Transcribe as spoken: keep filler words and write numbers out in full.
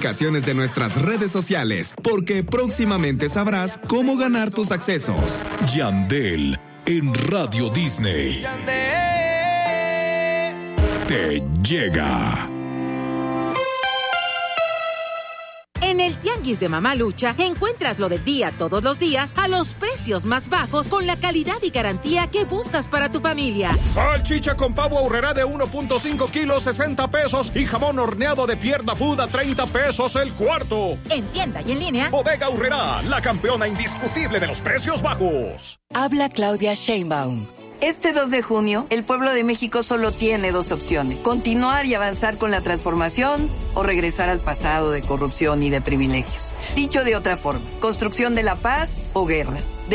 publicaciones de nuestras redes sociales, porque próximamente sabrás cómo ganar tus accesos. Yandel en Radio Disney. Te llega. En el Tianguis de Mamalucha encuentras lo del día todos los días a los precios más bajos con la calidad y garantía que buscas para tu familia. Salchicha con pavo Aurrerá de uno punto cinco kilos, sesenta pesos. Y jamón horneado de pierna fuda, treinta pesos el cuarto. En tienda y en línea. Bodega Aurrerá, la campeona indiscutible de los precios bajos. Habla Claudia Sheinbaum. Este dos de junio, el pueblo de México solo tiene dos opciones: continuar y avanzar con la transformación o regresar al pasado de corrupción y de privilegios. Dicho de otra forma, construcción de la paz o guerra.